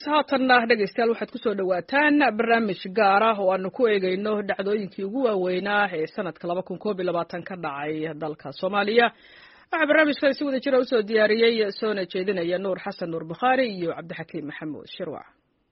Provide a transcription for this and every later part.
haatanna dhegaystayaal waxaad kusoo dhawaataan barnaamij gaar ah oo aanu ku eegayno dhacdooyinkii ugu waaweynaa ee sanadka 2021 ka dhacay dalka Soomaaliya. waxaa barnaamijkan si wada jira usoo diyaariyey soona jeedinaya Nuur Xasan Nuur Bukhari iyo Cabdixakiim Maxamuud Shirwac.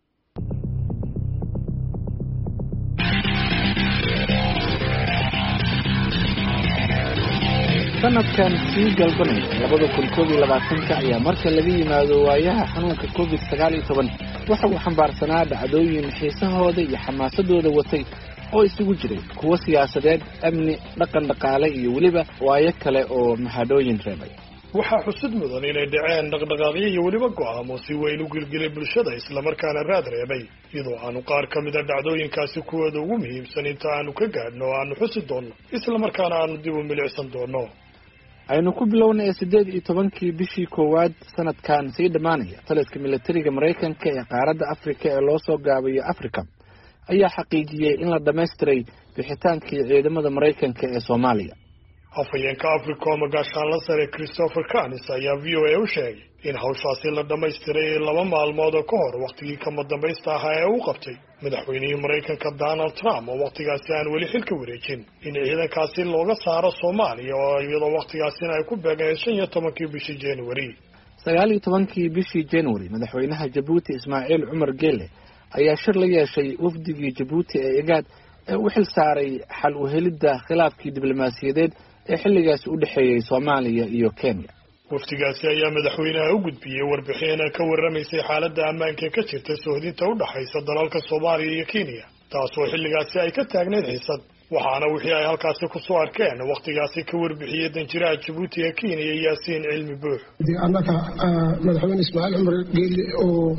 sanadkan sii galbanay 2021 ayaa marka laga yimaado waayaha xanuunka COVID-19 waxa uu xambaarsanaa dhacdooyin xiisahooda iyo xamaasadooda watay oo isugu jiray kuwa siyaasadeed, amni, dhaqan dhaqaale iyo weliba waayo kale oo mahadooyin reebay. waxaa xusid mudan inay dhaceen dhaqdhaqaaqyo iyo weliba go'aamo si weyn u gilgilay bulshada islamarkaana raad reebay, iyadoo aanu qaar ka mida dhacdooyinkaasi kuwooda ugu muhiimsan inta aanu ka gaadhno oo aanu xusi doonno islamarkaana aanu dib u milicsan doonno. aynu ku bilownay 18 bishii koowaad sanadkan sii dhamaanaya taliska militariga Mareykanka ee qaaradda Afrika ee loo soo gaabiyo Afrika ayaa xaqiijiyay in la dhameystiray bixitaankii ciidamada Mareykanka ee Soomaaliya. afhayeenka Africom gaashaanle sare Christopher Canis ayaa VOA u sheegay in hawshaasi la dhameystiray 2 maalmood ka hor waqtigii kama dambaysta ahaa ee uu qabtay madaxweynihii Mareykanka Donald Trump oo waqtigaasi aan weli xilka wareejin in ciidankaasi looga saaro Soomaaliya oo iyadoo waqtigaasina ay ku beegeen 15 bishii January. 19 bishii January madaxweynaha Djibouti Ismaaciil Cumar Geele ayaa shir la yeeshay wafdigii Djibouti ee IGAD ee u xil saaray xal u helidda khilaafkii diblomaasiyadeed ee xilligaas u dhaxeeyay Soomaaliya iyo Kenya. wafdigaasi ayaa madaxweynaha u gudbiyay warbixin ka warramaysay xaaladda ammaanka ka jirta sohdinta u dhaxaysa dalalka Soomaaliya iyo Kenya, taasoo xilligaasi ay ka taagneed xiisad. waxaana wixii ay halkaasi ku soo arkeen waqtigaasi ka warbixiyay danjiraha Djibouti ee Kenya Yaasiin Cilmi Buux. annaka madaxweyne Ismaaciil Cumar Geele oo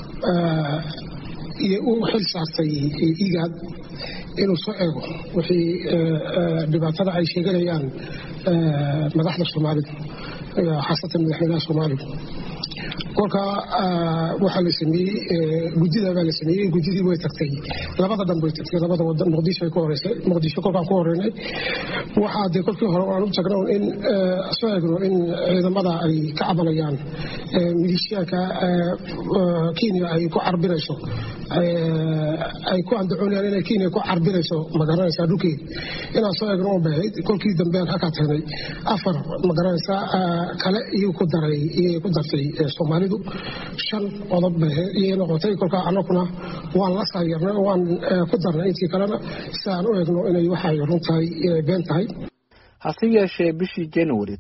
uu xil saartay IGAD inuu soo eego wixii dhibaatada ay sheeganayaan madaxda Soomaalida xaasatan madaxweynaha Soomaaliya. kolka waxaa la sameeyey gudida baa la sameeyey, gudidii way tagtay labada dhan bay tagtay, labada wadan Muqdisho ay ku horeysay, Muqdisho kolkaan ku horeynay waxaa dee kolkii hore aan u tagno in soo eegno in ciidamada ay ka cabanayaan milishiyaanka Kenya ay ku carbinayso, ay ku andacoonayaan inay Kenya ku carbinayso magaranaysaa dhulkii inaan soo eegno oo bahayd. kolkii dambe aan halkaa tagnay 4 magaranaysaa kale iyo ku dartay Soomaalidu 5 qodob ayay noqotay. kolkaa annaguna waan la saayirnay oo waan ku darnay intii kalena si aan u eegno inay waxay runtahay been tahay. hase yeeshee bishii January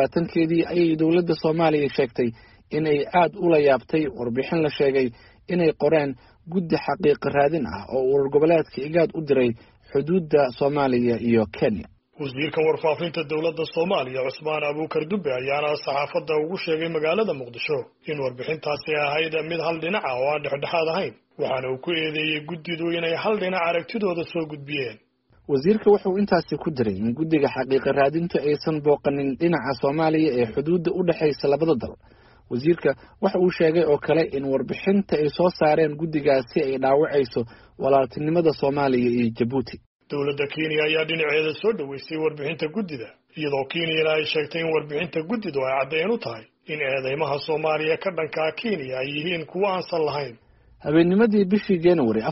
27 ayay dowladda Soomaaliya sheegtay inay aad u la yaabtay warbixin la sheegay inay qoreen guddi xaqiiqo raadin ah oo urur goboleedka IGAD u diray xuduudda Soomaaliya iyo Kenya. wasiirka warfaafinta dowladda Soomaaliya Cusmaan Abuukar Dube ayaana saxaafadda ugu sheegay magaalada Muqdisho in warbixintaasi ahayd mid hal dhinac ah oo aan dhexdhexaad ahayn, waxaana uu ku eedeeyay guddidu inay hal dhinac aragtidooda soo gudbiyeen. wasiirka wuxuu intaasi ku diray in guddiga xaqiiqo raadinta aysan booqanin dhinaca Soomaaliya ee xuduudda u dhaxaysa labada dal. wasiirka waxa uu sheegay oo kale in warbixinta ay soo saareen guddigaasi ay dhaawacayso walaaltinimada Soomaaliya iyo Djibouti. dowladda Kenya ayaa dhinaceeda soo dhaweysay warbixinta guddida, iyadoo Kenya ay sheegtay in warbixinta guddidu ay caddeyn u tahay in eedeymaha Soomaaliya ka dhanka Kenya ay yihiin kuwo aan sal lahayn. habeennimadii bishii January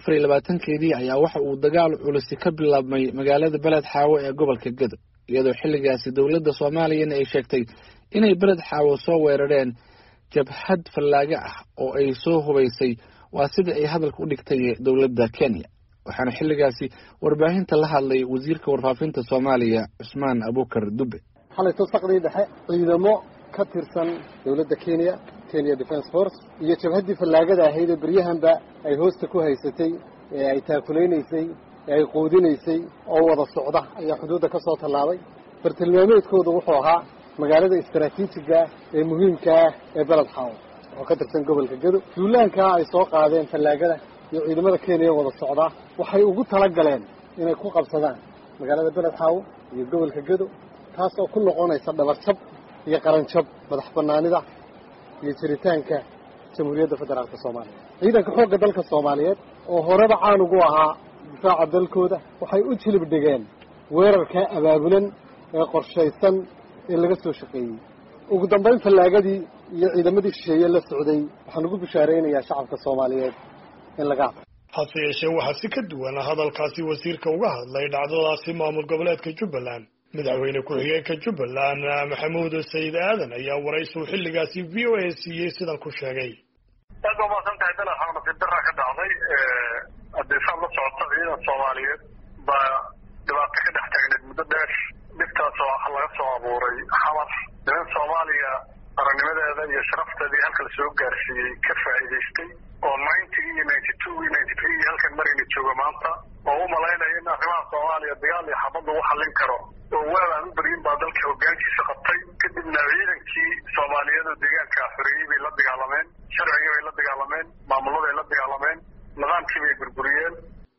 24 ayaa waxa uu dagaal culus ka bilaabmay magaalada Beled Xaawo ee gobolka Gedo, iyadoo xilligaasi dowladda Soomaaliya ay sheegtay inay Beled Xaawo soo weerareen jabhad fallaaga ah oo ay soo hubaysay, waa sida ay hadalka u dhigtay dowladda Kenya. waxaana xilligaasi warbaahinta la hadlay wasiirka warfaafinta Soomaaliya Cusmaan Abuukar Dube. xalay tasaqdii dhexe ciidamo ka tirsan dowladda Kenya Defense Force iyo jabhadii fallaagada ahayd baryahanba ay hoosta ku haysatay ee ay taakuleysay ee ay qoodinaysay oo wada socda ayaa xuduudda ka soo tallaabay. bartilmaameedkoodu wuxuu ahaa magaalada istaraatiijiga ee muhiimka ah ee Beled Xaawo oo ka tirsan gobolka Gedo. duulaanka ay soo qaadeen fallaagada iyo ciidamada Kenya wada socda waxay ugu tala galeen inay ku qabsadaan magaalada Beled Xaawo iyo gobolka Gedo, taas oo ku noqonaysa dhabarjab iyo qaranjab madax banaanida iyo jiritaanka Jamhuuriyadda Federaalka Soomaaliya. ciidanka xoogga dalka Soomaaliyeed oo horeba caan ugu ahaa difaaca dalkooda waxay u jilib dhigeen weerarka abaabulan ee qorshaysan ee laga soo shaqeeyay. ugu dambeyn fallaagadii iyo ciidamadii shisheeye la socday waxaan ugu bishaaraynayaa shacabka Soomaaliyeed in laga hase yeeshee waxaa si ka duwan hadalkaasi wasiirka uga hadlay dhacdadaasi maamul goboleedka Jubbaland madaxweyne ku-xigeenka Jubbaland Maxamuud Sayid Aadan ayaa waraysi xilligaasi VOA siiyay sidan ku sheegay aad ma santahay dal xarunta federaalka ka dhacday adeegsad la socota ciidan Soomaaliyeed ba dhibaato ka dhex taagneed muddo dheer dhibtaas oo laga soo abuuray xamar in Soomaaliya qarannimadeeda iyo sharafteeda halka la soo gaarsiiyay ka faa'iideystay oo 92 halkan marayna jooga maanta oo u malaynaya in arrimaha Soomaaliya dagaal iyo xabad lagu xallin karo oo waan u barin baa dalka hoggaankiisa qabtay kadibna ciidankii Soomaaliyeed oo deegaanka Afrika bay la dagaalameen sharciga bay la dagaalameen maamulada ay la dagaalameen nidaamkii bay burburiyeen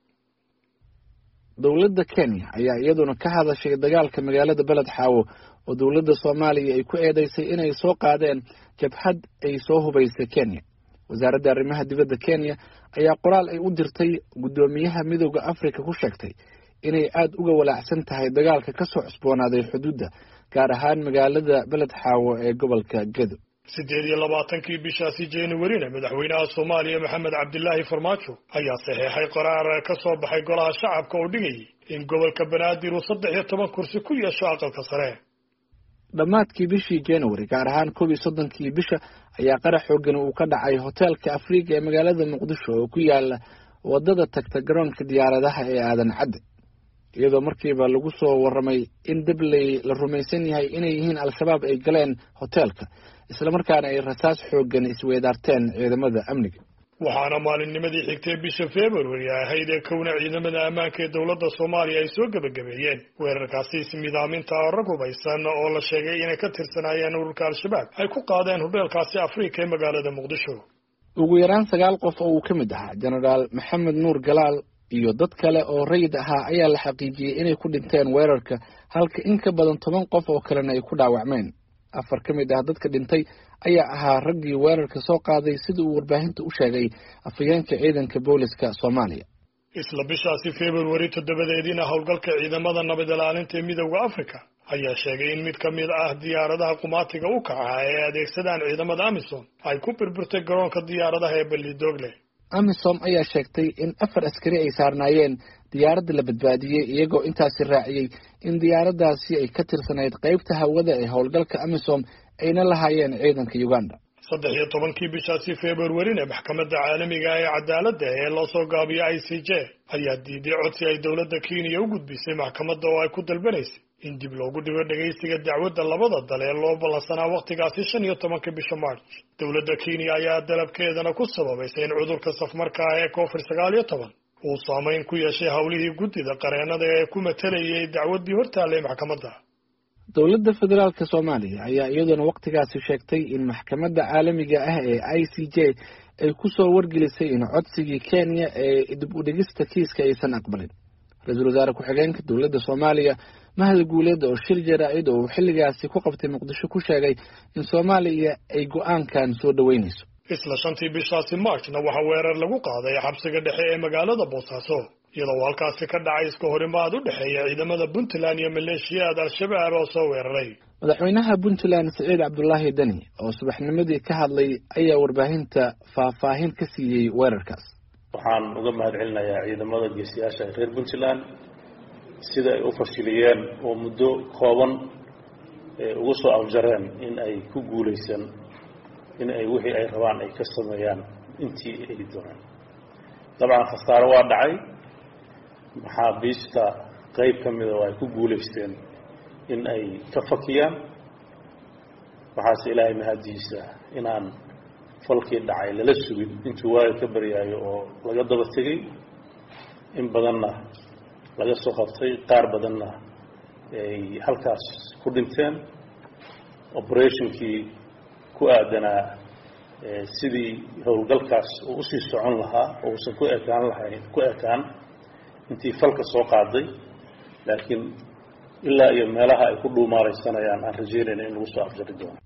dowladda Kenya ayaa iyaduna ka hadashay dagaalka magaalada Balad Xaawo oo dowladda Soomaaliya ay ku eedeysay inay soo qaadeen jabhad ay soo hubaysay Kenya wasaaradda arrimaha dibadda Kenya ayaa qoraal ay u dirtay gudoomiyaha midowga Afrika ku sheegtay inay aad uga walaacsan tahay dagaalka ka soo cusboonaaday xuduudda gaar ahaan magaalada Balad Xaawo ee gobolka Gedo 28 bishaasi January madaxweynaha Soomaaliya Maxamed Cabdullaahi Farmaajo ayaa saxeexay qaraar ka soo baxay golaha shacabka oo dhigay in gobolka Banaadir uu 13 kursi ku yeesho aqalka sare dhammaadkii bishii January gaar ahaan 31 bisha ayaa qarax xooggan uu ka dhacay hoteelka Afrika ee magaalada Muqdisho oo ku yaala wadada tagta garoonka diyaaradaha ee Aadan Cadde iyadoo markiiba lagu soo waramay in dabley la rumaysan yahay inay yihiin al-shabaab ay galeen hoteelka isla markaana ay rasaas xooggan isweedaarteen ciidamada amniga waxaana maalinnimadii xigtay bisha February ahayd ee kowna ciidamada ammaanka ee dowladda Soomaaliya ay soo gabagabeeyeen weerarkaasi ismidaaminta rag hubaysan oo la sheegay inay ka tirsanaayeen ururka al-shabaab ay ku qaadeen hoteelkaasi Afrika ee magaalada Muqdisho ugu yaraan 9 qof oo uu ka mid ahaa Generaal Maxamed Nuur Galaal iyo dad kale oo rayid ahaa ayaa la xaqiijiyay inay ku dhinteen weerarka halka in ka badan 10 qof oo kalena ay ku dhaawacmeen 4 ka mid ah dadka dhintay ayaa ahaa raggii weerarka soo qaaday sida uu warbaahinta u sheegay afhayeenka ciidanka booliska Soomaaliya isla bishaasi February 7 howlgalka ciidamada nabad ilaalinta ee midowga Afrika ayaa sheegay in mid ka mid ah diyaaradaha qumaatiga u kaca ee adeegsadaan ciidamada AMISOM ay ku burburtay garoonka diyaaradaha ee Ballidogle AMISOM ayaa sheegtay in 4 askari ay saarnaayeen diyaaradda la badbaadiyay iyagoo intaasi raaciyay in diyaaradaasi ay ka tirsanayd qaybta hawada ee howlgalka AMISOM ayna lahaayeen ciidanka Uganda 13 bishaasi February maxkamadda caalamiga ee cadaaladda ee loo soo gaabiyay ICJ ayaa diiday codsi ay dowladda Kenya u gudbisay maxkamadda oo ay ku dalbanaysay in dib loogu dhigo dhageysiga dacwadda labada dal ee loo ballansanaa waqtigaasi 15 bisha March dowladda Kenya ayaa dalabkeedana ku sababaysay in cudurka safmarka ee COVID-19 uu saameyn ku yeeshay hawlihii guddida qareenada ee ku matalayay dacwaddii hortaalay maxkamadda dowladda federaalka Soomaaliya ayaa iyaduna waqtigaasi sheegtay in maxkamadda caalamiga ah ee ICJ ay ku soo wargelisay in codsigii Kenya ee dib u dhigista kiiska aysan aqbalin ra'iisul wasaare ku-xigeenka dowladda Soomaaliya Mahad Guuleed oo shir jaraa'id oo xilligaasi ku qabtay Muqdisho ku sheegay in Soomaaliya ay go'aankan soo dhaweynayso isla 5 bishaasi Marchna waxa weerar lagu qaaday xabsiga dhexe ee magaalada Boosaaso iyadoo halkaasi ka dhacay iska horimaad u dhaxeeya ciidamada Puntland iyo maleeshiyada al-shabaab oo soo weeraray madaxweynaha Puntland Saciid Cabdullaahi Dani oo subaxnimadii ka hadlay ayaa warbaahinta faahfaahin ka siiyay weerarkaas waxaan uga mahadcelinayaa ciidamada geesiyaasha reer Puntland sida ay u fashiliyeen oo muddo kooban ugu soo afjareen in ay ku guuleysan in ay wixii ay rabaan ay ka sameeyaan intii ay doonaan dabcan khasaaro waa dhacay maxaabiista qayb ka mid ah ay ku guuleysteen in ay ka fakiyaan waxaase ilaahay mahadiisa inaan falkii dhacay lala sugin intuu waaga ka baryaayo oo laga daba tegay in badanna laga soo qabtay qaar badanna ay halkaas ku dhinteen operationkii ku aadanaa sidii howlgalkaas uu usii socon lahaa oo uusan ku ekaan intii falka soo qaaday laakiin ilaa iyo meelaha ay ku dhuumaaraysanayaan aan rajeynayna in lagu soo afjari doono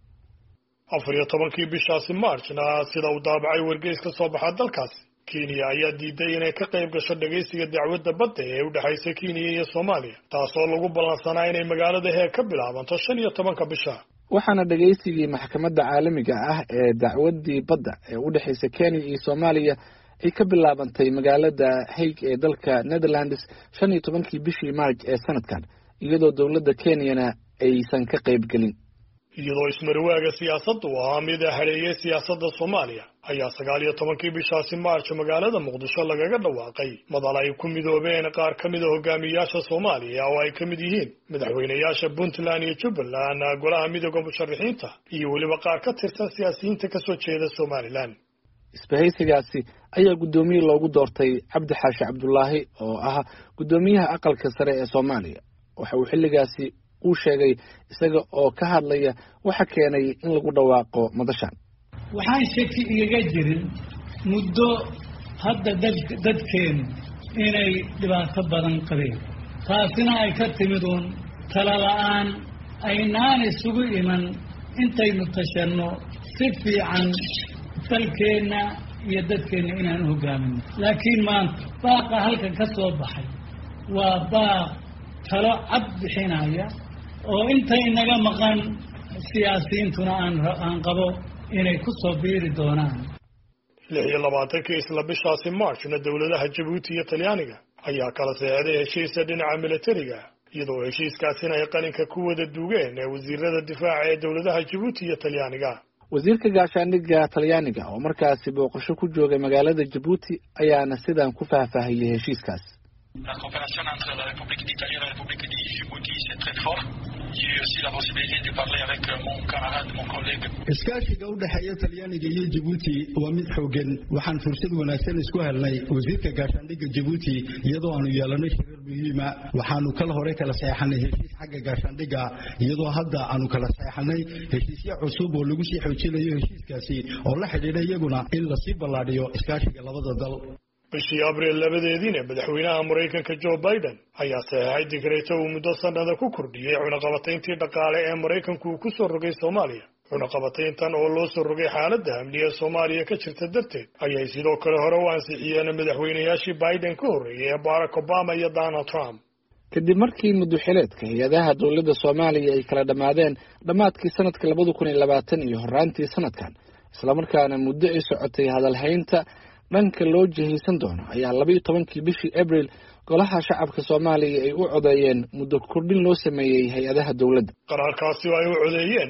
14 bishaasi Marchna sida uu daabacay wargeys ka soo baxa dalkaas Kenya ayaa diiday inay ka qayb gasho dhageysiga dacwadda badda ee u dhaxaysa Kenya iyo Soomaaliya taasoo lagu ballansanaa inay magaalada Hague ka bilaabanto 15 bisha waxaana dhagaysigii maxkamadda caalamiga ah ee dacwaddii badda ee u dhexaysa Kenya iyo Soomaaliya ay ka bilaabantay magaalada Hague ee dalka Netherlands 15 bishii March ee sanadkan iyadoo dawladda Kenyana aysan ka qayb gelin. iyadoo ismarwaaga siyaasaddu waa mid hareeyay siyaasadda Soomaaliya ayaa 19 bishaasi March magaalada Muqdisho lagaga dhawaaqay madal ay ku midoobeen qaar ka mid ah hogaamiyaasha Soomaaliya oo ay ka mid yihiin madaxweynayaasha Puntland iyo Jubbaland, golaha midowga musharaxiinta iyo waliba qaar ka tirsan siyaasiyiinta ka soo jeeda Somaliland. isbahaysigaasi ayaa gudoomiye loogu doortay Cabdi Xaashi Cabdullaahi oo ah gudoomiyaha aqalka sare ee Soomaaliya. waxa uu xilligaasi uu sheegay isaga oo ka hadlaya waxa keenay in lagu dhawaaqo madashan. waxaan shaki igaga jirin muddo hadda dadkeenu inay dhibaato badan qabeen, taasina ay ka timid uun tala la'aan aynaan isugu iman intaynu tashanno si fiican dalkeenna iyo dadkeenna inaan u hogaamino. laakiin maanta baaqa halkan ka soo baxay waa baaq talo cad bixinaya oo intay naga maqan siyaasiyiintuna aan qabo inay ku soo biiri doonaan. 26 isla bishaasi Marchna dawladaha Djibouti iyo Talyaaniga ayaa kala saxeexday heshiis dhinaca militariga iyadoo heshiiskaasina ay qalinka ku wada duugeen wasiirada difaaca ee dawladaha Djibouti iyo Talyaaniga. wasiirka gaashaandhigga Talyaaniga oo markaasi booqasho ku joogay magaalada Djibouti ayaana sidan ku faahfaahiyay heshiiskaas. La coopération entre la République d'Italie et la République de Djibouti c'est très fort. J'ai aussi la possibilité de parler avec mon camarade, mon collègue. iskaashiga u dhaxeeya Talyaaniga iyo Djibouti waa mid xooggan. waxaan fursad wanaagsan isku helnay wasiirka gaashaandhigga Djibouti iyadoo aanu yeelanay shirar muhiim ah. waxaanu kala hore kala saxeexnay heshiis xagga gaashaandhigga iyadoo hadda aanu kala saxeexnay heshiisyo cusub oo lagu sii xoojinayo heshiiskaasi oo la xidhiidha iyaguna in la sii ballaadhiyo iskaashiga labada dal. bishii Abriil labadeediina madaxweynaha Mareykanka Joe Biden ayaa saxeexay digreeto uu muddo sanada ku kordhiyay cunaqabatayntii dhaqaale ee Mareykanku ku soo rogay Soomaaliya. cunaqabatayntan oo loo soo rogay xaaladda amniga Soomaaliya ka jirta darteed ayay sidoo kale hore u ansixiyeen madaxweynayaashii Biden ka horreeyay Barack Obama iyo Donald Trump. kadib markii muddo-xileedka hay'adaha dawladda Soomaaliya ay kala dhamaadeen dhamaadkii sanadka 2020 iyo horaantii sanadkan isla markaana muddo ay socotay hadalhaynta dhanka loo jihaysan doono ayaa 12 bishii Abriil golaha shacabka Soomaaliya ay u codeeyeen muddo kordhin loo sameeyay hay'adaha dawladda. qaraarkaasi ay u codeeyeen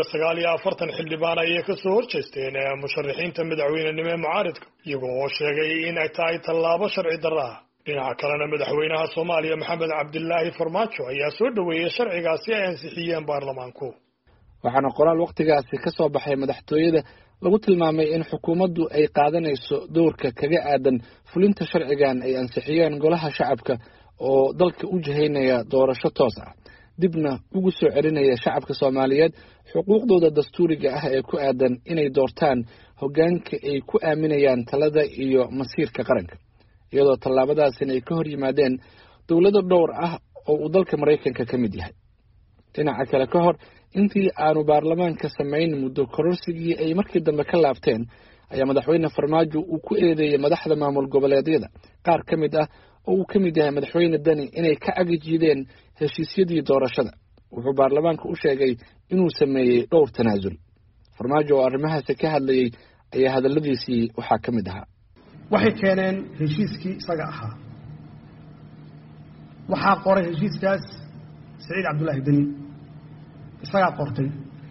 149 xildhibaan ay ka soo horjeesteen musharaxiinta madaxweynenimo ee mucaaradka iyagoo oo sheegay in ay tahay tallaabo sharci darro ah. dhinaca kalena madaxweynaha Soomaaliya Maxamed Cabdilaahi Farmaajo ayaa soo dhaweeyay sharcigaasi ay ansixiyeen baarlamaanku. waxaana qoraal waqtigaasi ka soo baxay madaxtooyada lagu tilmaamay in xukuumaddu ay qaadanayso doorka kaga aadan fulinta sharcigan ay ansixiyeen golaha shacabka oo dalka u jihaynaya doorasho toos ah dibna ugu soo celinaya shacabka Soomaaliyeed xuquuqdooda dastuuriga ah ee ku aadan inay doortaan hoggaanka ay ku aaminayaan talada iyo masiirka qaranka iyadoo tallaabadaasina ay ka hor yimaadeen dawlado dhowr ah oo uu dalka Mareykanka ka mid yahay. dhinaca kale ka hor intii aanu baarlamaanka samayn muddo kororsigii ay markii dambe ka laabteen ayaa madaxweyne Farmaajo uu ku eedeeyay madaxda maamul goboleedyada qaar ka mid ah oo uu ka mid yahay madaxweyne Dani inay ka agajideen heshiisyadii doorashada. wuxuu baarlamaanka u sheegay inuu sameeyay dhowr tanaasul. Farmaajo oo arrimahaasi ka hadlayay ayaa hadalladiisii waxaa ka mid ahaa: waxay keeneen heshiiskii isaga ahaa. waxaa qoray heshiiskaas Saciid Cabdullaahi Dani isagaa qortay.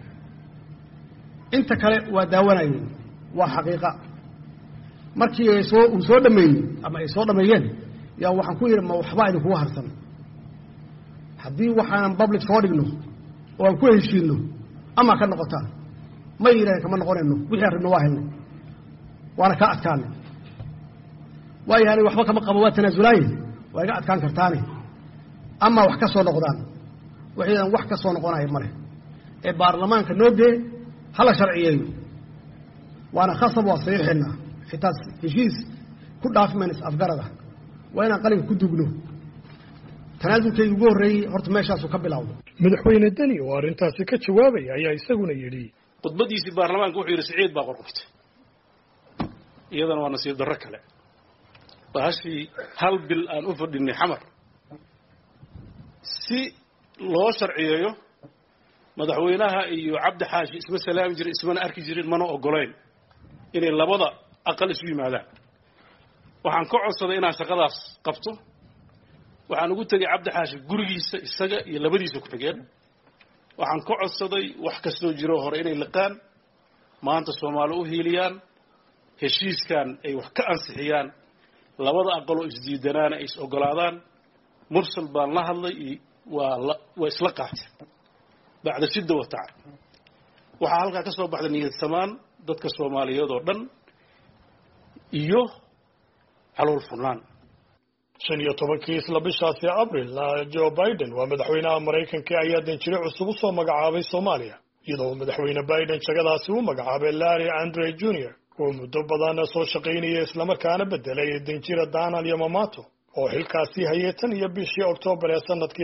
inta kale waa daawanayeen, waa xaqiiqa. markii uu soo dhameeyey ama ay soo dhameeyeen yaa waxaan ku yidhi ma waxba idinkugu harsan. haddii waxaanan public soo dhigno oo aan ku heshiinno ama ka noqotaan ma yidhaaheen kama noqonayno, wixii aan rabno waa helno waana kaa adkaanay. waayahay waxba kama qabo waa tanaasulaaye waa iga adkaan kartaane ama wax ka soo noqdaan. waxaan wax ka soo noqonaya male ee baarlamaanka noo dee hala sharciyeeyo waana khasab waa saxiixina xitaa heshiis ku dhaafmaynas afgarada waa inaan qalinka ku dugno. tanaasulkaygu ugu horreeyey horta meeshaasuu ka bilowdo. madaxweyne Dani oo arrintaasi ka jawaabaya ayaa isaguna yidhi khudbadiisii baarlamaanka wuxuu yidhi Saciid baa qorqortay. iyadana waa nasiib darro kale. bahashii hal bil aan u fadhinay xamar si loo sharciyeeyo madaxweynaha iyo cabdi xaashi isma salaami jirin ismana arki jirin mana ogoleyn inay labada aqal isu yimaadaan waxaan ka codsaday inaan shaqadaas qabto waxaan ugu tegay cabdi xaashi gurigiisa isaga iyo labadiisa ku xigeen waxaan ka codsaday wax kastoo jiro hore inay liqaan maanta Soomaali u hiiliyaan heshiiskan ay wax ka ansixiyaan labada aqal oo isdiidanaana is ogolaadaan mursal baan la hadlay waa isla qaatay bacda shidda wa tac waxa halka ka soo baxday niyad samaan dadka Soomaaliyeed oo dhan iyo xalul furnaan 15 isla bishaasi Abriil Joe Biden waa madaxweynaha Mareykanka ayaa danjire cusub u soo magacaabay Soomaaliya iyadoo madaxweyne Biden shaqadaasi u magacaabay Larry Andre Jr. oo muddo badan soo shaqaynayay isla markaana bedelay danjire Donald Yamamoto oo xilkaasi hayay tan iyo bishii Oktoobar ee sanadkii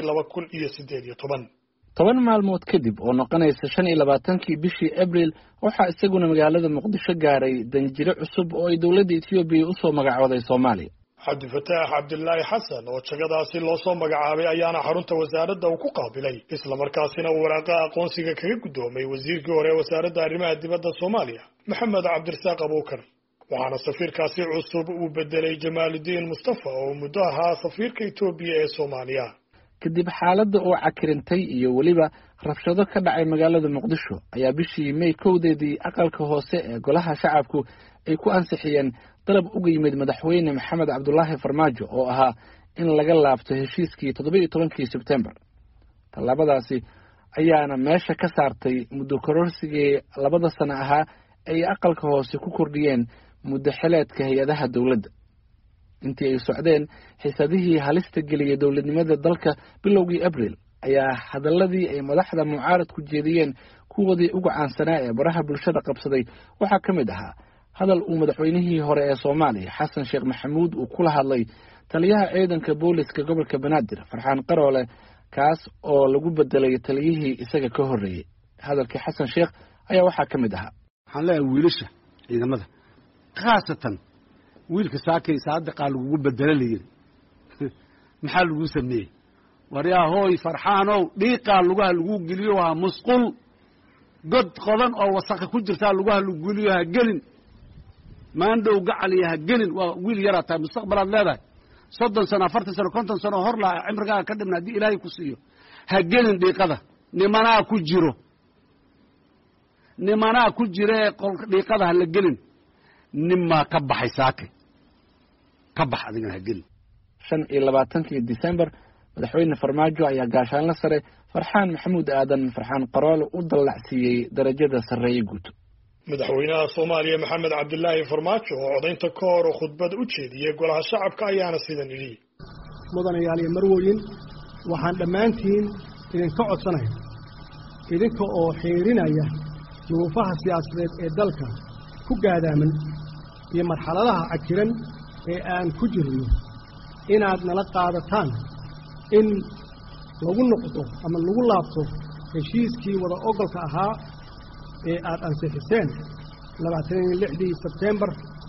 2018 toban maalmood kadib oo noqonaysa 25kii bishii Abriil waxaa isaguna magaalada Muqdisho gaaray danjire cusub oo ay dawladda Itoobiya u soo magacaabaday Soomaaliya Cabdi Fataax Cabdullaahi Xasan oo shaqadaasi loo soo magacaabay ayaana xarunta wasaaradda uu ku qaabilay isla markaasina waraaqa aqoonsiga kaga gudoomay wasiirkii hore ee wasaaradda arrimaha dibadda Soomaaliya Maxamed Cabdirasaaq Abuukar waxaana safiirkaasi cusub uu bedelay Jamaaludiin Mustafa oo muddo ahaa safiirka Itoobiya ee Soomaaliya kadib xaaladda oo cakirintay iyo waliba rabshado ka dhacay magaalada Muqdisho ayaa bishii May 2deedii aqalka hoose ee golaha shacabku ay ku ansixiyeen dalab uga yimid madaxweyne Maxamed Cabdullaahi Farmaajo oo ahaa in laga laabto heshiiskii 17kii Sebtembar talabadaasi ayaana meesha ka saartay muddo kororsigii 2 sano ahaa ay aqalka hoose ku kordhiyeen muddo xileedka hay'adaha dawladda intii ay socdeen xiisadihii halista geliyay dawladnimada dalka bilowgii Abriil ayaa hadaladii ay madaxda mucaaradku jeediyeen kuwadii ugu caansanaa ee baraha bulshada qabsaday waxaa ka mid ahaa hadal uu madaxweynihii hore ee Soomaaliya Xasan Sheekh Maxamuud uu kula hadlay taliyaha ciidanka booliska gobolka Banaadir Farxaan Qaroole kaas oo lagu bedelay taliyihii isaga ka horeeyay hadalkii Xasan Sheekh ayaa waxaa ka mid ahaa waxaan leeyahay wiilasha ciidamada khaasatan wiilka saakay saadaqa lagu bedelay maxaa lagu sameeyay wariyaa hooy Farxaanow dhiiqa lagu geliyo waa musqul god qodan oo wasakh ku jirta lagu geliyo ha gelin maandhow gacaliya ha gelin waa wiil yar taa mustaqbalaad leedahay 30 sano 40 sano 50 sano hor la cimriga ka dhibna hadii Ilaahay ku siiyo ha gelin dhiiqada nimanaa ku jire qolka dhiiqada ha la gelin nimma ka baxay saakay ka bax adiga ha gelin 25kii December madaxweyne Farmaajo ayaa gaashaan la sare Farxaan Maxamuud Aadan Farxaan Qaroole u dallacsiiyay darajada sareeye guud madaxweynaha Soomaaliya Maxamed Cabdullaahi Farmaajo oo codaynta ka hor khudbad u jeediyay golaha shacabka ayaana sidan yiri mudanayaal iyo marwooyin waxaan dhammaantiin idinka codsanahay idinka oo xeerinaya duruufaha siyaasadeed ee dalka ku gaadaaman iyo marxaladaha cakiran ee aan ku jirno inaad nala qaadataan in lagu noqdo ama lagu laabto heshiiskii wada ogolka ahaa ee aad ansixiseen 26 Sebtembar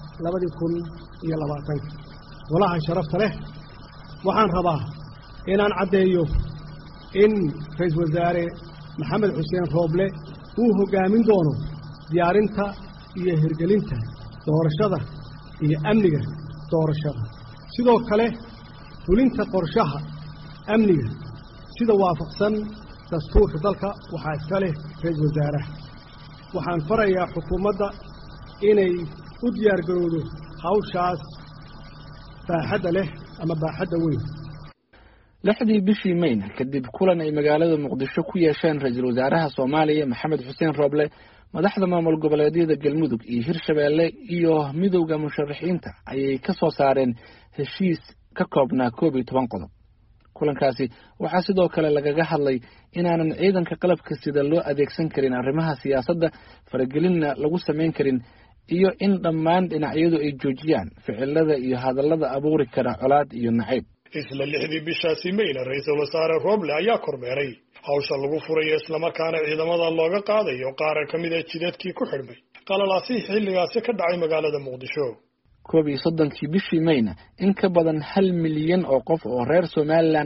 2020 golaha sharafta leh waxaan rabaa inaan caddeeyo in ra'iisul wasaare Maxamed Xuseen Rooble uu hogaamin doono diyaarinta iyo hirgelinta doorashada iyo amniga doorashada sidoo kale fulinta qorshaha amniga sida waafaqsan dastuurka dalka waxaa iska leh ra'iisul wasaaraha waxaan farayaa xukuumadda inay u diyaar garowdo hawshaas baaxadda leh ama baaxadda weyn 6dii bishii May kadib kulan ay magaalada Muqdisho ku yeesheen ra'iisul wasaaraha Soomaaliya Maxamed Xuseen Rooble madaxda maamul goboleedyada Galmudug iyo Hirshabeelle iyo midowga musharaxiinta ayay ka soo saareen heshiis ka koobnaa 12 qodob kulankaasi waxaa sidoo kale lagaga hadlay inaanan ciidanka qalabka sida loo adeegsan karin arrimaha siyaasadda faragelinna lagu sameyn karin iyo in dhammaan dhinacyadu ay joojiyaan ficilada iyo hadallada abuuri kara colaad iyo nacayb isla 6dii bishaasi May ra'iisul wasaare Rooble ayaa kormeeray hawsha lagu furay isla markaana ciidamada looga qaadayo qaar ka mid ah jidadkii ku xidhmay qalalaasi xilligaasi ka dhacay magaalada Muqdisho 31kii bishii May in ka badan 1 milyan oo qof oo reer Soomaaliland ah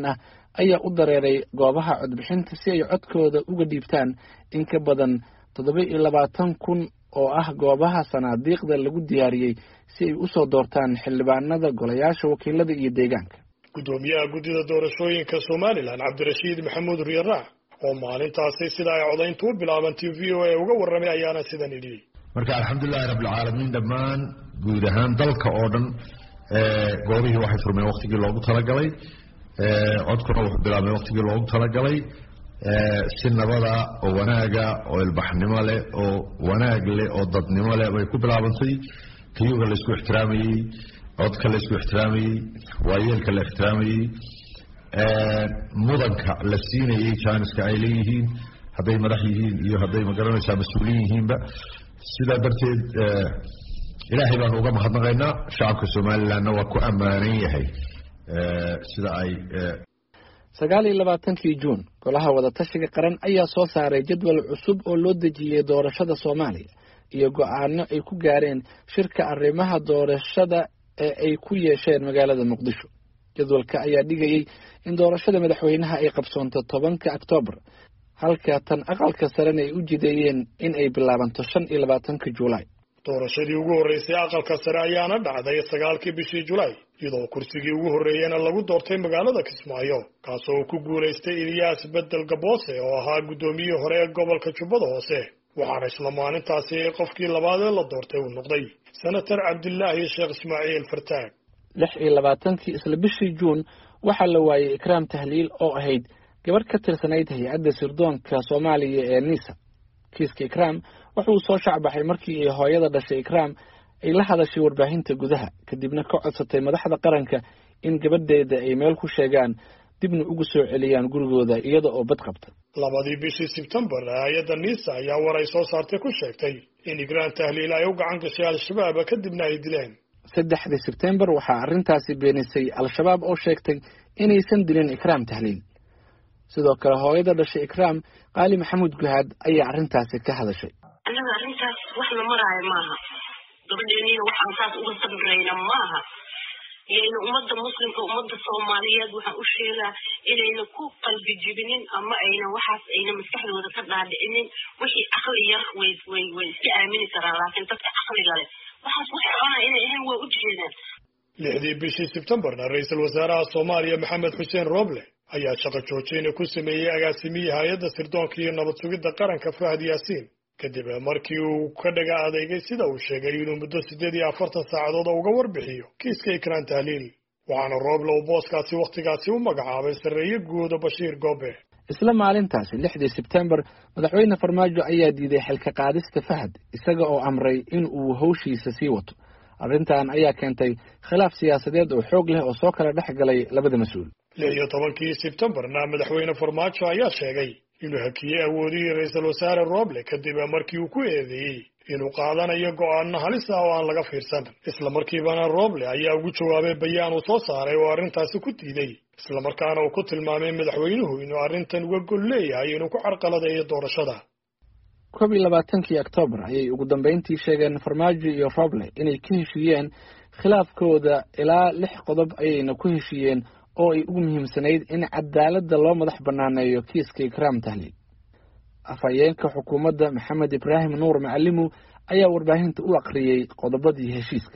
ayaa u dareeray goobaha codbixinta si ay codkooda uga dhiibtaan in ka badan 27,000 oo ah goobaha sanaadiiqda lagu diyaariyey si ay usoo doortaan xildhibaanada golayaasha wakiilada iyo deegaanka. gudoomiyaha guddida doorashooyinka Somaliland Cabdirashiid Maxamuud Riyaraac oo maalintaasi sida ay codayntu u bilaabantay VOA uga warramay ayaana sidan yidhi. marka alxamdulillahi rabbil caalamiin dhammaan guud ahaan dalka oo dhan goobihii waxay furmeen waqtigii loogu talagalay codkuna wuxuu bilaabmay waqtigii loogu talagalay si nabada oo wanaaga oo ilbaxnimo leh oo wanaag leh oo dadnimo leh way ku bilaabantay kiyuga la isku ixtiraamayay codka la isku ixtiraamayay waayeelka la ixtiraamayay mudanka la siinayay jaaniska ay leeyihiin hadday madax yihiin iyo hadday magaranaysaa mas-uuliin yihiinba sidaa darteed ilaahay baanu uga mahadnaqaynaa shacabka somalilandna waa ku ammaanan yahay sida ay 29 Juun golaha wadatashiga qaran ayaa soo saaray jadwal cusub oo loo dejiyay doorashada Soomaaliya iyo go'aano ay ku gaareen shirka arrimaha doorashada ee ay ku yeesheen magaalada Muqdisho. jadwalka ayaa dhigayay in doorashada madaxweynaha ay qabsoonto 10 Oktoobar halka tan aqalka sare ay u jideeyeen in ay bilaabanto 25 Juulaay. doorashadii ugu horeysay aqalka sare ayaana dhacday 9 bishii Juulaay iyadoo kursigii ugu horeeyana lagu doortay magaalada Kismaayo kaasoo ku guuleystay Ilyas Bedel Gaboose oo ahaa gudoomiyihii hore ee gobolka Jubbada Hoose waxaana isla maalintaasi qofkii labaad ee la doortay uu noqday senator Cabdillaahi Sheekh Ismaaciil Fartaag. 26 isla bishii Juun waxaa la waayay Ikraam Tahliil oo ahayd gabar ka tirsanayd hay'adda sirdoonka Soomaaliya ee NISA. kiiska Ikraam wuxuu soo shacbaxay markii ay hooyada dhashay Ikraam ay la hadashay warbaahinta gudaha kadibna ka codsatay madaxda qaranka in gabadheeda ay meel ku sheegaan dibna ugu soo celiyaan gurigooda iyada oo bad qabta. 2 bishii September hay'adda NISA ayaa waray soo saartay ku sheegtay in Ikraam Tahliil ay u gacan gashay al-shabaab kadibna ay dileen. 3 September waxaa arrintaasi beenisay al-shabaab oo sheegtay inaysan dilin Ikraam Tahliil. sidoo kale hooyada dhashay Ikraam Qaali Maxamuud Guhaad ayaa arrintaasi ka hadashay. anaga arrintaas wax la maraayo maaha gabadheeniina waxaan saas uga sabrayna maaha iyayna ummadda muslimka ummadda Soomaaliyeed waxaan u sheegaa inayna ku qalbi jibinin ama ayna waxaas ayna maskaxdooda ka dhaadhicinin wixii aqli yar way iska aamini karaan laakiin dadka aqliga leh waxaas wax aan inay ahayn waa u jeedaan. 6 bishii September ra'iisul wasaaraha Soomaaliya Maxamed Xuseen Roble ayaa shaqo joojin ku sameeyay agaasimiyaha hay'adda sirdoonka iyo nabad sugidda qaranka Fahad Yaasiin kadib markii uu ka dhaga adeegay sida uu sheegay inuu muddo 48 saacadood uga warbixiyo kiiska Ikraam Tahliil waxaana Roble uu booskaasi waqtigaasi u magacaabay sareeye guud Bashiir Goobe. isla maalintaasi 6 September madaxweyne Farmaajo ayaa diiday xilka qaadista Fahad isaga oo amray in uu hawshiisa sii wato. arrintan ayaa keentay khilaaf siyaasadeed oo xoog leh oo soo kala dhaxgalay labada mas'uul. 16 September madaxweyne Farmaajo ayaa sheegay inuu hakiyay awoodihii ra'iisul wasaare Roble kadib markii uu ku eedeeyay inuu qaadanayo go'aano halis ah oo aan laga fiirsan. isla markiibana Roble ayaa ugu jawaabay bayaan uu soo saaray oo arrintaasi ku diiday isla markaana uu ku tilmaamay madaxweynuhu inuu arrintan uga gol leeyahay inuu ku carqaladeeyo doorashada. 22 Oktoobar ayay ugu dambeyntii sheegeen Farmaajo iyo Roble inay ka heshiiyeen khilaafkooda ilaa 6 qodob ayayna ku heshiiyeen oo ay ugu muhiimsanayd in cadaaladda loo madax banaaneeyo kiiska Ikraam Tahliil. afhayeenka xukuumadda Maxamed Ibraahim Nuur Macallimu ayaa warbaahinta u aqriyay qodobadii heshiiska.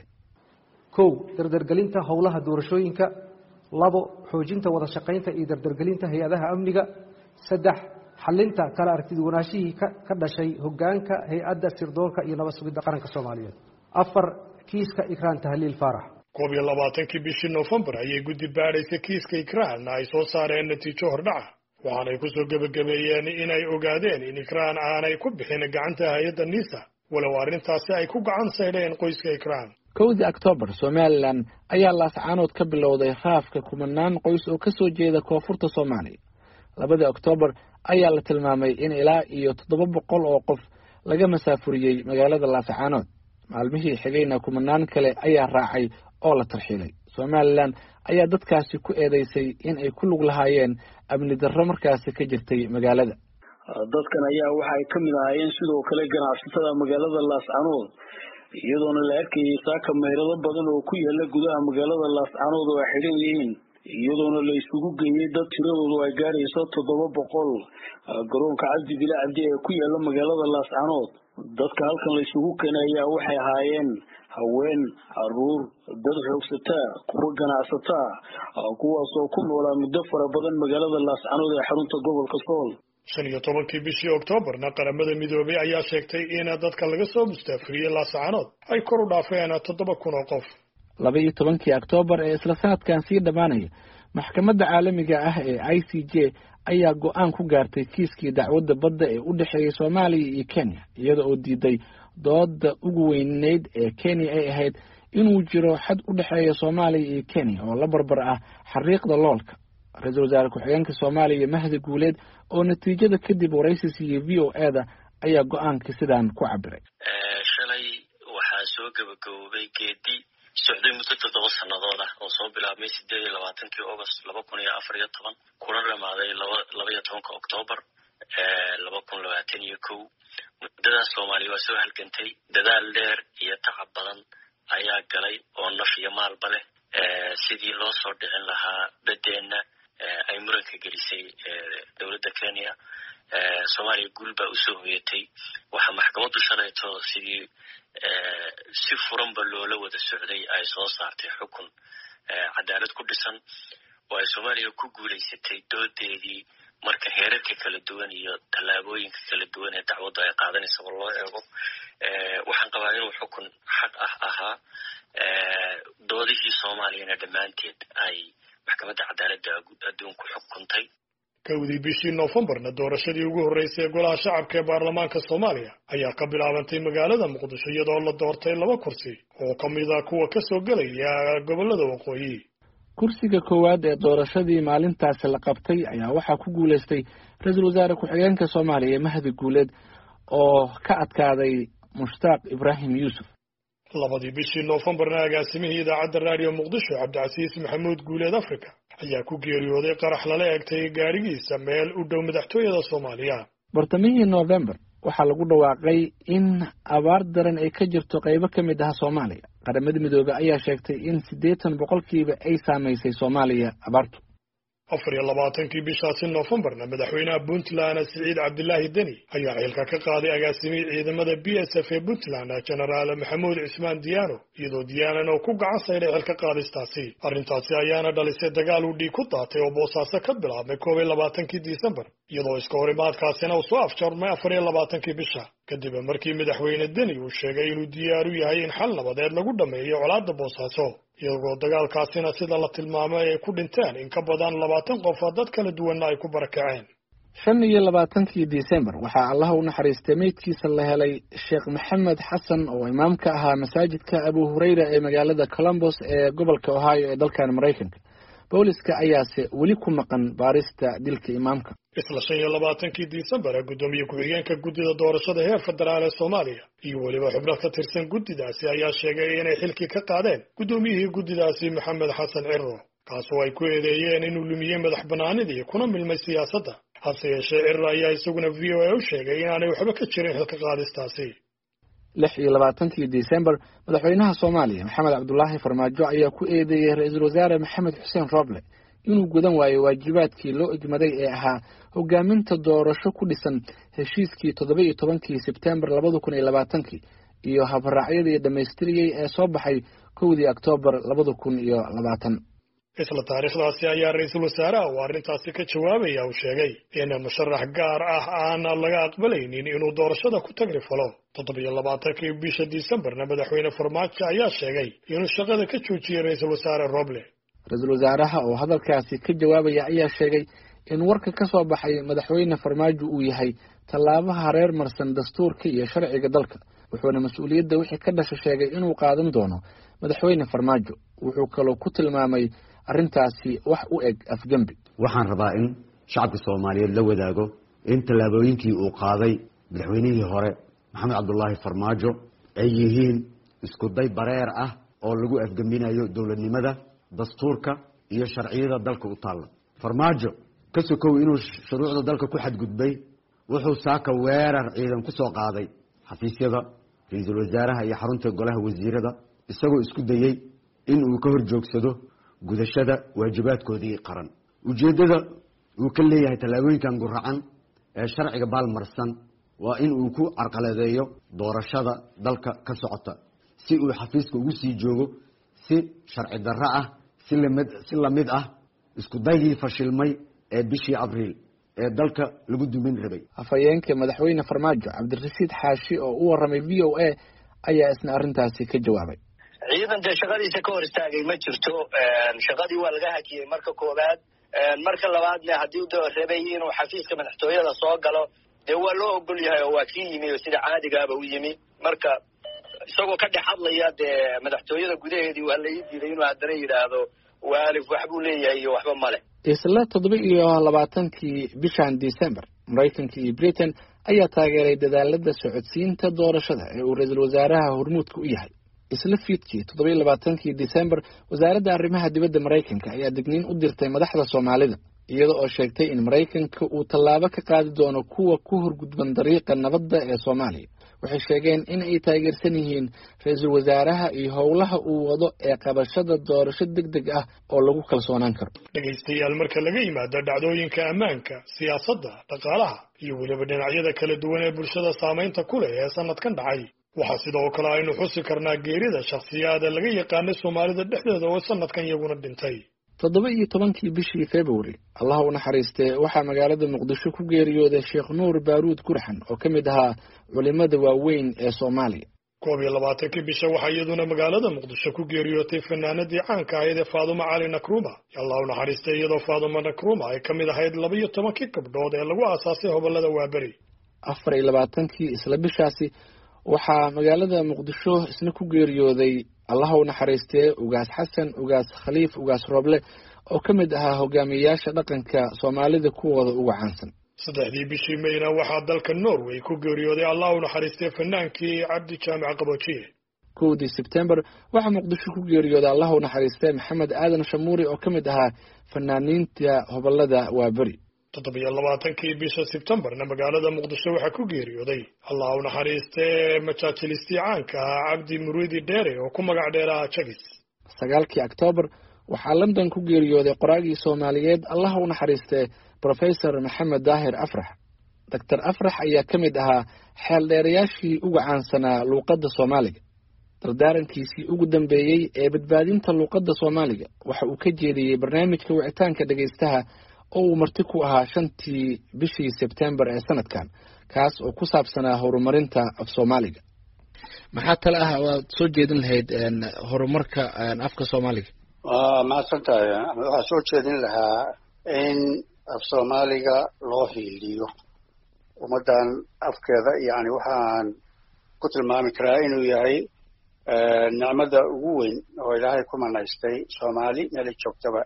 1 dardargelinta howlaha doorashooyinka 2 xoojinta wada shaqaynta iyo dardargelinta hay'adaha amniga 3 xalinta kala aragtiduwanaashihii ka dhashay hoggaanka hay'adda sirdoonka iyo nabad sugidda qaranka Soomaaliyeed 4 kiiska Ikraam Tahliil Faarax. 22 bishii November ayay guddi baadhaysa kiiska Ikraam ay soo saareen natiijo hordhaca waxaanay ku soo gabagabeeyeen inay ogaadeen in Ikraam aanay ku bixin gacanta hay'adda NISA walow arrintaasi ay ku gacan saydeen qoyska Ikraam. 1 Oktoobar Somaliland ayaa laascaanood ka bilowday raafka kumanaan qoys oo ka soo jeeda koonfurta Soomaaliya. 2 Oktoobar ayaa la tilmaamay in ilaa iyo 700 oo qof laga masaafuriyay magaalada laascaanood. maalmihii xigayna kumanaan kale ayaa raacay oo la tarxiilay. Somaliland ayaa dadkaasi ku eedeysay in ay ku lug lahaayeen amni darro markaasi ka jirtay magaalada. dadkan ayaa waxay ka mid ahaayeen sidoo kale ganacsatada magaalada Laascaanood iyadoona la arkayay saaka meherado badan oo ku yaala gudaha magaalada Laascaanood oo xidhan yihiin iyadoona la isugu geeyey dad tiradoodu ay gaarayso 700 garoonka cabdi bile cabdi ee ku yaala magaalada Laascaanood. Dadka halkan la isugu keenay ayaa waxay ahaayeen haween, caruur, dad xoogsata, kuwa ganacsata, kuwaas oo ku noolaa muddo fara badan magaalada Laascaanood ee xarunta gobolka Sool. 15 bishii Oktoobarna qaramada midoobay ayaa sheegtay in dadka laga soo mustaafiriyay Laascaanood ay kor u dhaafeen 7,000 oo qof. 12 Oktoobar ee isla sanadkan sii dhamaanaya maxkamadda caalamiga ah ee ICJ ayaa go'aan ku gaartay kiiskii dacwadda badda ee u dhaxeeyay Soomaaliya iyo Kenya iyada oo diiday doodda ugu weyneyd ee Kenya ay ahayd inuu jiro xad u dhaxeeya Soomaaliya iyo Kenya oo la barbar ah xariiqda loolka. Ra'iisul Wasaare ku-xigeenka Soomaaliya Mahdi Guuleed oo natiijada kadib waraysi siiyay VOA-da ayaa go'aanka sidaan ku cabiray. Shalay waxaa soo gabagabay geedi socday muddo 7 sanadood ah oo soo bilaabmay 28 August 2014 kuna dhamaaday 12 Oktoobar 2021. muddadaas Soomaaliya waa soo halgantay dadaal dheer iyo tacab badan ayaa galay oo naf iyo maalba leh sidii loo soo dhicin lahaa badeena ay muranka gelisay dawladda Kenya. Soomaaliya guul baa u soo hoyatay waxa maxkamaddu shalayto sidii si furanba loola wada socday ay soo saartay xukun cadaalad ku dhisan oo ay Soomaaliya ku guuleysatay doodeedii marka heerarka kala duwan iyo tallaabooyinka kala duwan ee dacwadda ay qaadanayso loo eego. Waxaan qabaa inuu xukun xaq ah ahaa doodihii Soomaaliyana dhammaanteed ay maxkamadda cadaaladda adduunku xukuntay. kowdii bishii Noofambarna doorashadii ugu horeysay golaha shacabka ee baarlamaanka Soomaaliya ayaa ka bilaabantay magaalada Muqdisho iyadoo la doortay 2 kursi oo kamid ah kuwa ka soo galaya gobolada waqooyi. kursiga koowaad ee doorashadii maalintaas la qabtay ayaa waxaa ku guuleystay ra'iisul wasaare ku-xigeenka Soomaaliya Mahdi Guuleed oo ka adkaaday Mushtaaq Ibrahim Yuusuf. 2 bishii Noofambarna agaasimihii idaacadda raadiyo Muqdisho Cabdicasiis Maxamuud Guuleed Afrika ayaa ku geeriyooday qarax lala eegtay gaarigiisa meel u dhow madaxtooyada Soomaaliya. bartamihii November waxaa lagu dhawaaqay in abaar daran ay ka jirto qaybo ka mid ah Soomaaliya. qaramada midoobay ayaa sheegtay in 80% ay saameysay Soomaaliya abaartu. 24 bishaasi Noofambarna madaxweynaha Puntland Siciid Cabdilaahi Deni ayaa xilka ka qaaday agaasimihii ciidamada BSF ee Puntland Generaal Maxamuud Cismaan Diyaano iyadoo Diyaano ku gacan sayray xilka qaadistaasi. arrintaasi ayaana dhalisay dagaal u dhiig ku daatay oo Boosaaso ka bilaabmay 22 Disembar iyadoo iska horimaadkaasina uu soo afjarmay 24 bisha kadib markii madaxweyne Deni uu sheegay inuu diyaar u yahay in xal nabadeed lagu dhameeyo colaadda Boosaaso iyagoo dagaalkaasina sida la tilmaamay ay ku dhinteen in ka badan 20 qof oo dad kala duwan ay ku barakaceen. 25 Disembar waxaa Allah u naxariistay meydkiisa la helay Sheekh Maxamed Xasan oo imaamka ahaa masaajidka Abu Hurayra ee magaalada Columbus ee gobolka Ohio ee dalkan Mareykanka. booliska ayaase weli ku maqan baarista dilka imaamka. isla 25 Disembar gudoomiye ku-xigeenka guddida doorashada heer federaal ee Soomaaliya iyo waliba xubno ka tirsan guddidaasi ayaa sheegay inay xilki ka qaadeen gudoomiyihii guddidaasi Maxamed Xasan Cirro kaasoo ay ku eedeeyeen inuu lumiyay madax banaanidii kuna milmay siyaasadda. hase yeeshee Cirro ayaa isaguna VOA u sheegay inaanay waxba ka jirin xilka qaadistaasi. 26 Disembar madaxweynaha Soomaaliya Maxamed Cabdullaahi Farmaajo ayaa ku eedeeyay ra'iisul wasaare Maxamed Xuseen Roble inuu gudan waayo waajibaadkii loo igmaday ee ahaa hogaaminta doorasho ku dhisan heshiiskii 17 Sebtembar 2020 iyo habraacyadii dhameystiriyay ee soo baxay 1 Oktoobar 2020. isla taariikhdaasi ayaa ra'iisul wasaaraha oo arrintaasi ka jawaabaya uu sheegay in musharax gaar ah aan laga aqbalaynin inuu doorashada ku tagrifalo. 27 bisha Disembarna madaxweyne Farmaajo ayaa sheegay inuu shaqada ka joojiyay ra'iisul wasaare Roble. ra'iisul wasaaraha oo hadalkaasi ka jawaabaya ayaa sheegay in warka ka soo baxay madaxweyne Farmaajo uu yahay tallaabaha reer marsan dastuurka iyo sharciga dalka wuxuuna mas'uuliyadda wixii ka dhashay sheegay inuu qaadan doono madaxweyne Farmaajo. wuxuu kaloo ku tilmaamay arrintaasi wax u eg afgambi. waxaan rabaa in shacabka Soomaaliyeed la wadaago in tallaabooyinkii uu qaaday madaxweynihii hore Maxamed Cabdullaahi Farmaajo ay yihiin isku day bareer ah oo lagu afgambinayo dowladnimada dastuurka iyo sharciyada dalka u taal. Farmaajo ka sokow inuu shuruucda dalka ku xadgudbay wuxuu saaka weerar ciidan ku soo qaaday xafiisyada ra'iisul wasaaraha iyo xarunta golaha wasiirada isagoo isku dayay in uu ka horjoogsado gudashada waajibaadkoodii qaran ujeeddada uu ka leeyahay tallaabooyinkan guracan ee sharciga baalmarsan waa in uu ku carqaladeeyo doorashada dalka ka socota si uu xafiiska ugu sii joogo si sharci darro ah si lamid ah isku daygii fashilmay ee bishii abriil ee dalka lagu dumin rabay afhayeenka madaxweyne farmaajo cabdirashiid xaashi oo u warramay v o a ayaa isna arrintaasi ka jawaabay ciidan dee shaqadiisa ka hor istaagay ma jirto shaqadii waa laga hakiyey marka koowaad marka labaadna haddii rabay inuu xafiiska madaxtooyada soo galo dee waa loo ogol yahay oo waa kii yimi oo sida caadigaaba u yimi marka isagoo ka dhex hadlaya dee madaxtooyada gudaheedii waa la ii diiday inuu haddana yidhaahdo waalif wax buu leeyahay iyo waxba male isla 27 bishan December Mareykanka iyo Britain ayaa taageeray dadaalada socodsiinta doorashada ee uu ra'iisul wasaaraha hormuudka u yahay isla fiidkii 27 December wasaaradda arrimaha dibadda Mareykanka ayaa digniin u dirtay madaxda Soomaalida iyada oo sheegtay in Mareykanka uu tallaabo ka qaadi doono kuwa ku horgudban dariiqa nabadda ee Soomaaliya waxay sheegeen in ay taageersan yihiin ra'iisul wasaaraha iyo howlaha uu wado ee qabashada doorasho degdeg ah oo lagu kalsoonaan karo dhageystayaal marka laga yimaado dhacdooyinka ammaanka siyaasadda dhaqaalaha iyo weliba dhinacyada kala duwan ee bulshada saamaynta ku leh ee sanadkan dhacay waxaa sidoo kale aynu xusi karnaa geerida shakhsiyaada laga yaqaanay Soomaalida dhexdeeda oo sanadkan iyaguna dhintay 17 bishii February Allah u naxariistay waxa magaalada Muqdisho ku geeriyooday Sheekh Nuur Baaruud Gurxan oo kamid ahaa culimada waaweyn ee Soomaaliya 22 bisha waxa iyaduna magaalada Muqdisho ku geeriyootay fanaanadii caanka ahayd Faaduma Cali Nkrumah Allah u naxariistay iyadoo Faaduma Nkrumah ay kamid ahayd 12 gabdhood ee lagu aasaasay gobolada Waaberi 24 isla bishaasi waxaa magaalada Muqdisho isna ku geeriyooday Allah u naxariistay ugaas Xasan ugaas Khaliif ugaas Roble oo kamid ahaa hogaamiyaasha dhaqanka Soomaalida kuwooda ugu caansan 3 bishii Mayna waxaa dalka Norway ku geeriyooday Allah u naxariistay fanaankii Cabdi Jaamac Qaboojiye 1 September waxaa Muqdisho ku geeriyooday Allah u naxariistay Maxamed Aadan Shamuuri oo kamid ahaa fanaaniinta gobolada Waaberi 27 bisha September magaalada Muqdisho waxa ku geeriyooday Allah u naxariistay majaajilisti caanka Cabdi Muridi Dheere oo ku magac dheeraa Chagis 9 October waxaa London ku geeriyooday qoraagii Soomaaliyeed Allah u naxariistay Professor Maxamed Daahir Afrax Dr. Afrax ayaa kamid ahaa xeel dheerayaashii ugu caansanaa luqadda Soomaaliga dardaarankiisii ugu dambeeyay ee badbaadinta luqadda Soomaaliga waxa uu ka jeediyay barnaamijka wicitaanka dhageystaha oo uu marti ku ahaa 5 bishii September ee sanadkan kaas oo ku saabsanaa horumarinta af Soomaaliga maxaa tala ah oo soo jeedin lahayd horumarka afka Soomaaliga ma santahay waxa soo jeedin lahaa in af Soomaaliga loo hiiliyo umadan afkeeda yani waxaan ku tilmaami karaa inuu yahay nicmada ugu weyn oo Ilaahay ku manaystay Soomaali meel joogtaba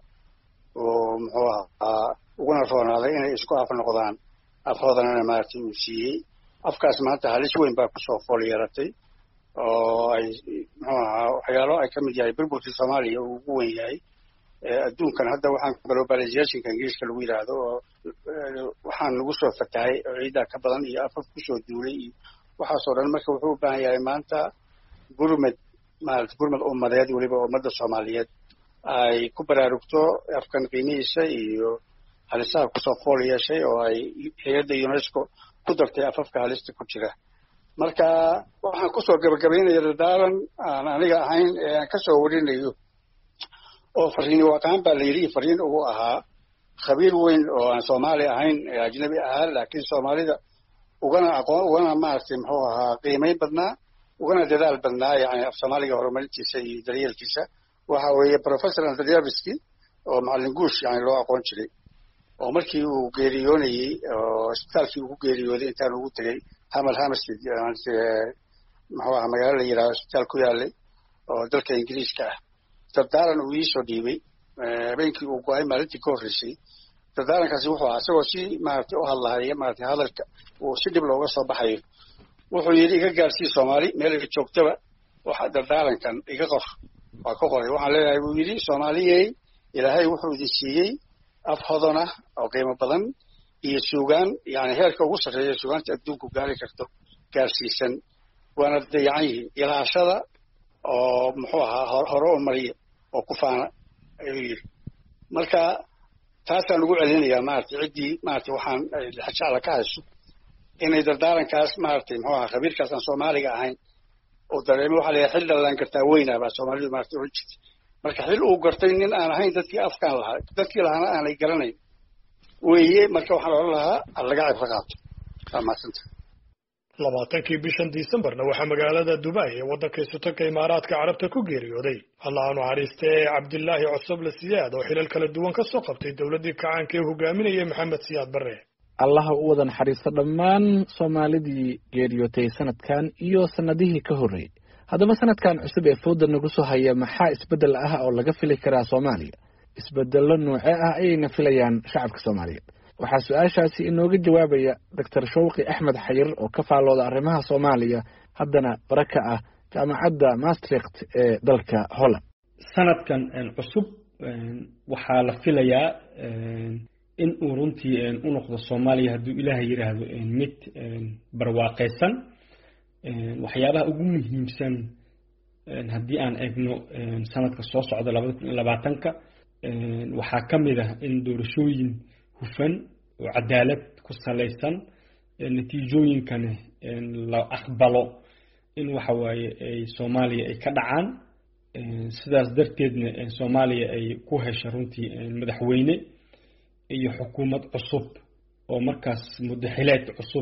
oo muxuu ahaa uguna roonaaday inay isku af noqdaan afhoodana maartii uu siiyey afkaas maanta halis weyn baa ku soo fool yeelatay oo ay muxuu ahaa waxyaalo ay ka mid yahay burburkii Soomaaliya uu ugu weyn yahay adduunkan hadda waxaan globalization Ingiriiska lagu yiraahdo oo waxaan lagu soo fatahay ciida ka badan iyo afaf ku soo duulay waxa soo dhan marka wuxuu u baahan yahay maanta gurmad ummadeed waliba ummadda Soomaaliyeed ay ku baraarugto afkan qiimihiisa iyo halisaha kusoo fool yeeshay oo ay hay'adda UNESCO ku dartay afafka halista ku jira marka waxaan kusoo gabagabaynayaa dardaaran aan aniga ahayn ee aan kasoo warinayo oo fariin waaqaan baa la yidhi fariin ugu ahaa khabiir weyn oo aan Soomaali ahayn ajnabi ahaa laakiin Soomaalida ugana maartay muxuu ahaa qiimeyn badnaa ugana dadaal badnaa yani af Soomaaliga horumarintiisa iyo daryeelkiisa waxa weeye Professor Andriyevski oo macallin guush yani loo aqoon jiray oo markii uu geeriyoonayay oo isbitaalkii uu geeriyooday intaan ugu tagay Hammersmith muxuu ahaa magaalo la yiraahdo isbitaal ku yaalay oo dalka Ingiriiska ah dardaaran uu ii soo dhiibay habeenkii uu go'ay maalintii ka horreysay dardaarankaasi wuxuu ahaa isagoo si maaragtay u hadlahaya maaragtay hadalka uu si dhib looga soo baxayo wuxuu yidhi iga gaarsii Soomaali meel ay joogtaba waxa dardaarankan iga qor waa ka qoray waxaan leeyahay buu yidhi Soomaaliyey Ilaahay wuxuu idin siiyey af hodan ah oo qiimo badan iyo suugaan yani heerka ugu sarreeya suugaanta adduunku gaari karto gaarsiisan waana dayacan yihiin ilaashada oo muxuu ahaa hore u mariya oo ku faana ayuu yidhi marka taasaan ugu celinayaa maaragtay ciddii maaragtay waxaan jecla ka hayso inay dardaarankaas maaragtay muxuu ahaa khabiirkaas aan soomaaliga ahayn oo dareemo waxaa la yidhaha xil dhalaan gartaa weynaa baa soomaalidu maaragtay oran jirtay marka xil uu gartay nin aan ahayn dadkii afkaan lahaa dadkii lahaana aanay garanayn weeye marka waxaan odhan lahaa laga cibro qaato waa mahadsanta 20 bishan Decemberna waxaa magaalada Dubai ee waddanka Sultanka Imaaraadka Carabta ku geeriyooday Allah aanu naxariistay Cabdullaahi Cusable Siyaad oo xilal kala duwan ka soo qabtay dawladii kacaanka ee hogaaminayay Maxamed Siyaad Barre Allah u wada naxariisto dhammaan Soomaalidii geeriyootay sanadkan iyo sanadihii ka horreeyay haddaba sanadkan cusub ee fowda nagu soo haya maxaa isbedel ah oo laga fili karaa Soomaaliya isbedelo nooce ah ayayna filayaan shacabka Soomaaliyeed waxaa su'aashaasi inooga jawaabaya Dr. Shawqi Axmed Xayir oo ka faalooda arrimaha Soomaaliya haddana baraka ah jaamacadda Maastricht ee dalka Holland sanadkan cusub waxaa la filayaa in uu runtii u noqdo Soomaaliya hadduu Ilaahay yiraahdo mid barwaaqaysan waxyaabaha ugu muhiimsan haddii aan eegno sanadka soo socda 2020ka waxaa ka mid ah in doorashooyin hufan oo cadaalad ku salaysan natiijooyinkana la aqbalo in waxa waaye ay Soomaaliya ay ka dhacaan sidaas darteedna Soomaaliya ay ku hesho runtii madaxweyne iyo xukuumad cusub oo markaas mudaxilaad cusub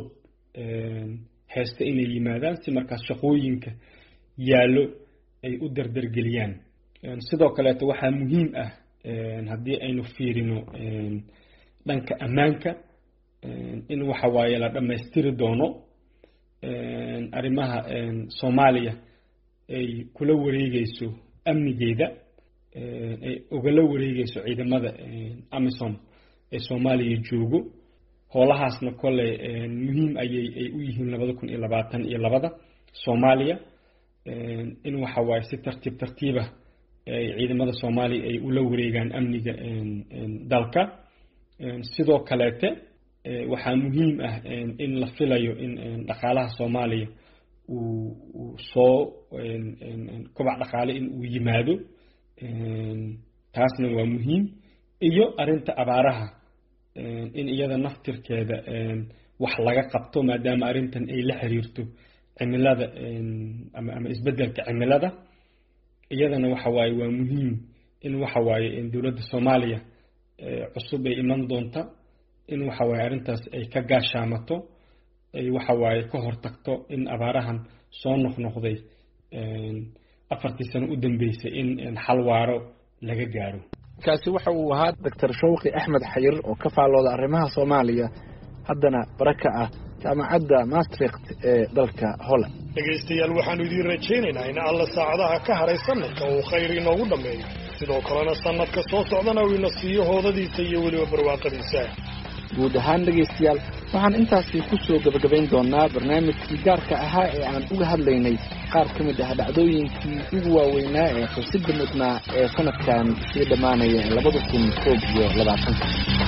haysta inay yimaadaan si markaas shaqooyinka yaalo ay u dardargeliyaan sidoo kale waxaa muhiim ah haddii aynu fiirino dhanka ammaanka in waxa waaye la dhameystiri doono arrimaha Soomaaliya ay kula wareegayso amnigeeda ay ugala wareegayso ciidamada AMISOM ee Soomaaliya joogo howlahaasna kole muhiim ayay u yihiin 2022 Soomaaliya in waxa waaye si tartiib ah ciidamada Soomaaliya ay ula wareegaan amniga dalka sidoo kale waxaa muhiim ah in la filayo in dhaqaalaha Soomaaliya uu soo kobac dhaqaale in uu yimaado taasna waa muhiim iyo arinta abaaraha in iyada naftirkeeda wax laga qabto maadaama arintan ay la xiriirto cimilada ama isbedelka cimilada iyadana waxa waaye waa muhiim in waxa waaye in dawladda Soomaaliya cusub ay iman doonta in waxa waaye arintaas ay ka gaashaamato ay waxa waaye ka hortagto in abaarahan soo noqnoqday 4 sano u dambeysay in xal waaro laga gaaro kaasi waxa uu ahaa Dr. Shawqi Axmed Xayir oo ka faalooda arrimaha Soomaaliya haddana baraka ah jaamacadda Maastricht ee dalka Holland dhageystayaal waxaanu idin rajaynaynaa in alla saacadaha ka haray sanadka uu khayr inoogu dhameeyo sidoo kalena sanadka soo socdana uu ina siiyo hoodadiisa iyo weliba barwaaqadiisa guud ahaan dhageystayaal waxaan intaasi ku soo gabagabayn doonaa barnaamijkii gaarka ahaa ee aan uga hadlaynay qaar ka mid ah dhacdooyinkii ugu waaweynaa ee xusidda mudnaa ee sanadkan sii dhammaanaya 2021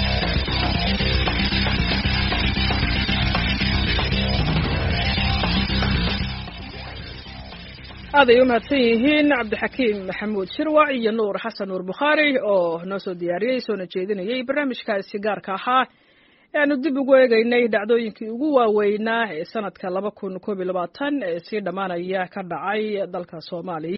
aday u mahadsan yihiin Cabdixakiim Maxamuud Shirwac iyo Nuur Xasan Nuur Bukhaari oo noo soo diyaariyay soona jeedinayay barnaamijkaasi gaarka ahaa aanu dib ugu eegaynay dhacdooyinkii ugu waaweynaa ee sanadka 2021 ee sii dhamaanaya ka dhacay dalka Soomaaliya